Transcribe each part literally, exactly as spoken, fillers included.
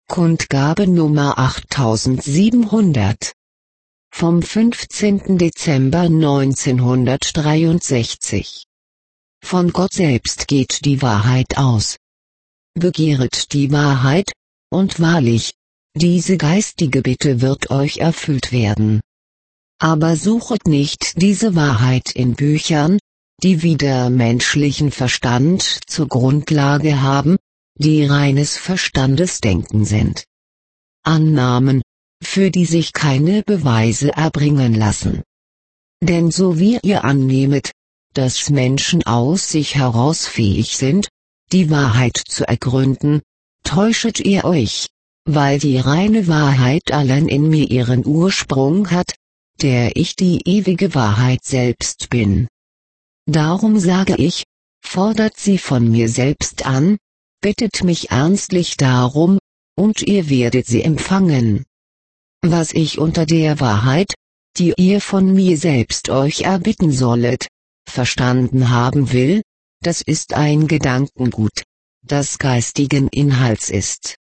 Kundgabe Nummer achttausendsiebenhundert. Vom fünfzehnten Dezember neunzehnhundertdreiundsechzig. Von Gott selbst geht die Wahrheit aus. Begehret die Wahrheit, und wahrlich, diese geistige Bitte wird euch erfüllt werden. Aber suchet nicht diese Wahrheit in Büchern, die wieder menschlichen Verstand zur Grundlage haben, die reines Verstandesdenken sind. Annahmen, für die sich keine Beweise erbringen lassen. Denn so wie ihr annehmet, dass Menschen aus sich heraus fähig sind, die Wahrheit zu ergründen, täuschet ihr euch, weil die reine Wahrheit allein in mir ihren Ursprung hat, der ich die ewige Wahrheit selbst bin. Darum sage ich, fordert sie von mir selbst an, bittet mich ernstlich darum, und ihr werdet sie empfangen. Was ich unter der Wahrheit, die ihr von mir selbst euch erbitten sollet, verstanden haben will, das ist ein Gedankengut, das geistigen Inhalts ist.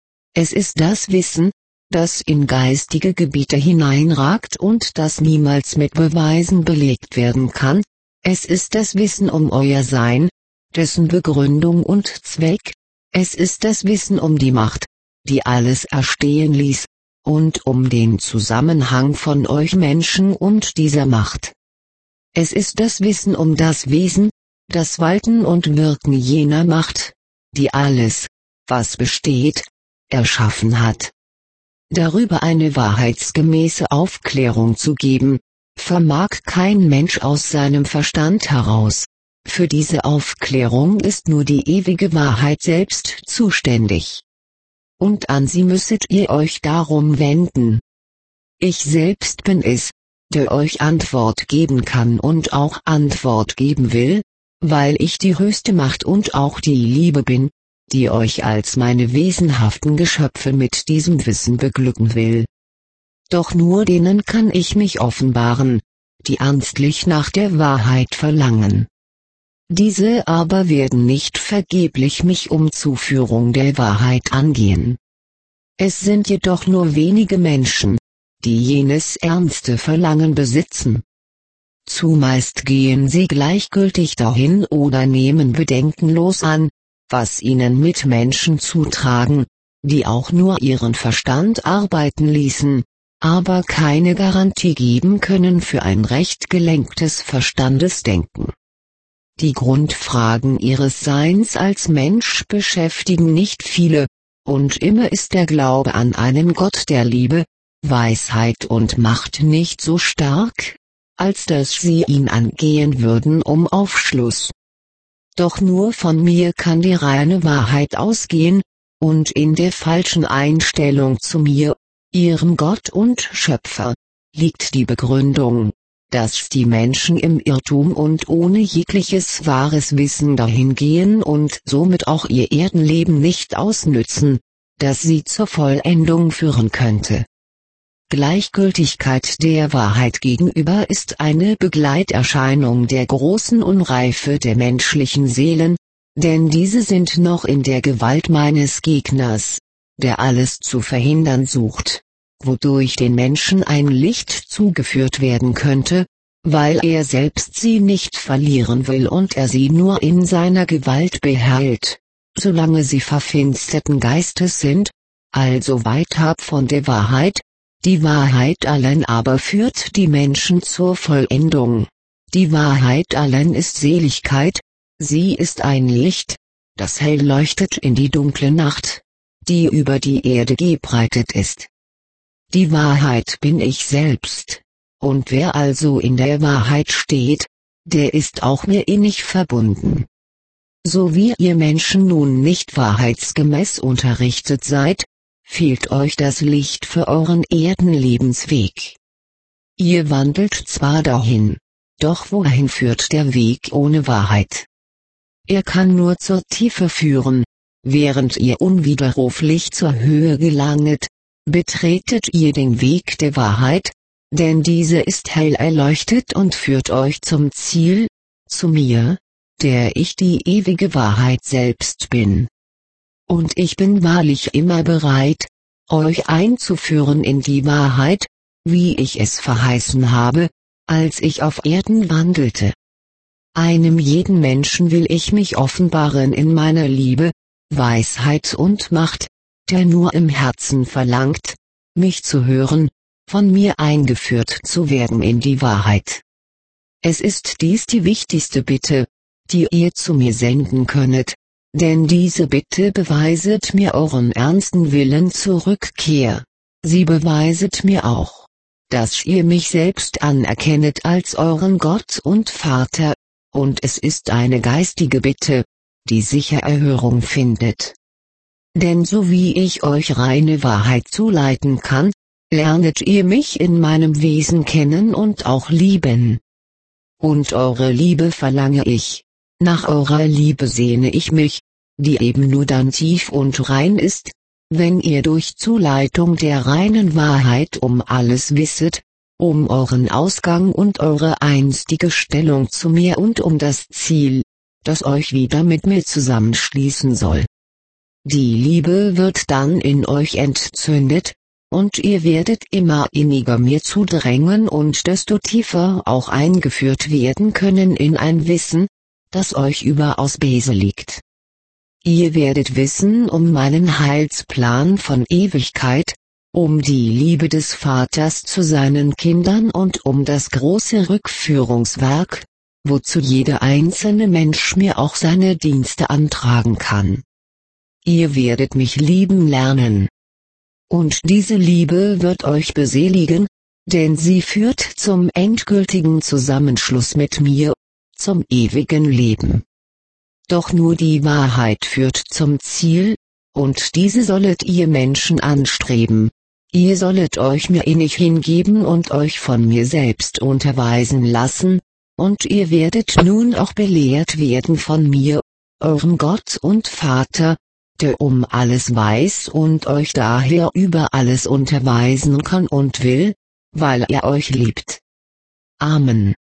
Es ist das Wissen, das in geistige Gebiete hineinragt und das niemals mit Beweisen belegt werden kann, es ist das Wissen um euer Sein, dessen Begründung und Zweck, es ist das Wissen um die Macht, die alles erstehen ließ, und um den Zusammenhang von euch Menschen und dieser Macht. Es ist das Wissen um das Wesen, das Walten und Wirken jener Macht, die alles, was besteht, erschaffen hat. Darüber eine wahrheitsgemäße Aufklärung zu geben, vermag kein Mensch aus seinem Verstand heraus. Für diese Aufklärung ist nur die ewige Wahrheit selbst zuständig. Und an sie müsset ihr euch darum wenden. Ich selbst bin es, der euch Antwort geben kann und auch Antwort geben will, weil ich die höchste Macht und auch die Liebe bin, die euch als meine wesenhaften Geschöpfe mit diesem Wissen beglücken will. Doch nur denen kann ich mich offenbaren, die ernstlich nach der Wahrheit verlangen. Diese aber werden nicht vergeblich mich um Zuführung der Wahrheit angehen. Es sind jedoch nur wenige Menschen, die jenes ernste Verlangen besitzen. Zumeist gehen sie gleichgültig dahin oder nehmen bedenkenlos an, was ihnen Mitmenschen zutragen, die auch nur ihren Verstand arbeiten ließen, aber keine Garantie geben können für ein recht gelenktes Verstandesdenken. Die Grundfragen ihres Seins als Mensch beschäftigen nicht viele, und immer ist der Glaube an einen Gott der Liebe, Weisheit und Macht nicht so stark, als dass sie ihn angehen würden um Aufschluss. Doch nur von mir kann die reine Wahrheit ausgehen, und in der falschen Einstellung zu mir, ihrem Gott und Schöpfer, liegt die Begründung, dass die Menschen im Irrtum und ohne jegliches wahres Wissen dahingehen und somit auch ihr Erdenleben nicht ausnützen, das sie zur Vollendung führen könnte. Gleichgültigkeit der Wahrheit gegenüber ist eine Begleiterscheinung der großen Unreife der menschlichen Seelen, denn diese sind noch in der Gewalt meines Gegners, der alles zu verhindern sucht, wodurch den Menschen ein Licht zugeführt werden könnte, weil er selbst sie nicht verlieren will und er sie nur in seiner Gewalt behält, solange sie verfinsterten Geistes sind, also weit ab von der Wahrheit. Die Wahrheit allein aber führt die Menschen zur Vollendung. Die Wahrheit allein ist Seligkeit, sie ist ein Licht, das hell leuchtet in die dunkle Nacht, die über die Erde gebreitet ist. Die Wahrheit bin ich selbst, und wer also in der Wahrheit steht, der ist auch mir innig verbunden. So wie ihr Menschen nun nicht wahrheitsgemäß unterrichtet seid, fehlt euch das Licht für euren Erdenlebensweg. Ihr wandelt zwar dahin, doch wohin führt der Weg ohne Wahrheit? Er kann nur zur Tiefe führen, während ihr unwiderruflich zur Höhe gelanget, betretet ihr den Weg der Wahrheit, denn diese ist hell erleuchtet und führt euch zum Ziel, zu mir, der ich die ewige Wahrheit selbst bin. und ich bin wahrlich immer bereit, euch einzuführen in die Wahrheit, wie ich es verheißen habe, als ich auf Erden wandelte. Einem jeden Menschen will ich mich offenbaren in meiner Liebe, Weisheit und Macht, der nur im Herzen verlangt, mich zu hören, von mir eingeführt zu werden in die Wahrheit. Es ist dies die wichtigste Bitte, die ihr zu mir senden könnet, denn diese Bitte beweiset mir euren ernsten Willen zur Rückkehr. Sie beweiset mir auch, dass ihr mich selbst anerkennet als euren Gott und Vater, und es ist eine geistige Bitte, die sicher Erhörung findet. Denn so wie ich euch reine Wahrheit zuleiten kann, lernet ihr mich in meinem Wesen kennen und auch lieben. Und eure Liebe verlange ich, nach eurer Liebe sehne ich mich, die eben nur dann tief und rein ist, wenn ihr durch Zuleitung der reinen Wahrheit um alles wisset, um euren Ausgang und eure einstige Stellung zu mir und um das Ziel, das euch wieder mit mir zusammenschließen soll. Die Liebe wird dann in euch entzündet, und ihr werdet immer inniger mir zudrängen und desto tiefer auch eingeführt werden können in ein Wissen, das euch überaus beseliegt. Ihr werdet wissen um meinen Heilsplan von Ewigkeit, um die Liebe des Vaters zu seinen Kindern und um das große Rückführungswerk, wozu jeder einzelne Mensch mir auch seine Dienste antragen kann. Ihr werdet mich lieben lernen. Und diese Liebe wird euch beseligen, denn sie führt zum endgültigen Zusammenschluss mit mir, zum ewigen Leben. Doch nur die Wahrheit führt zum Ziel, und diese sollet ihr Menschen anstreben. Ihr sollet euch mir innig hingeben und euch von mir selbst unterweisen lassen, und ihr werdet nun auch belehrt werden von mir, eurem Gott und Vater, der um alles weiß und euch daher über alles unterweisen kann und will, weil er euch liebt. Amen.